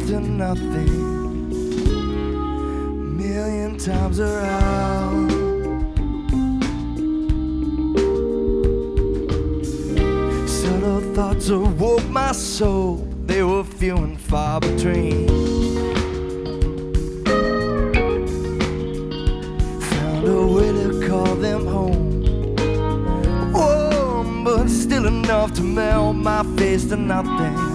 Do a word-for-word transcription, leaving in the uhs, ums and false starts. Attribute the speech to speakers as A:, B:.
A: to nothing, a million times around. Subtle thoughts awoke my soul, they were few and far between. Found a way to call them home, warm but still enough to melt my face to nothing.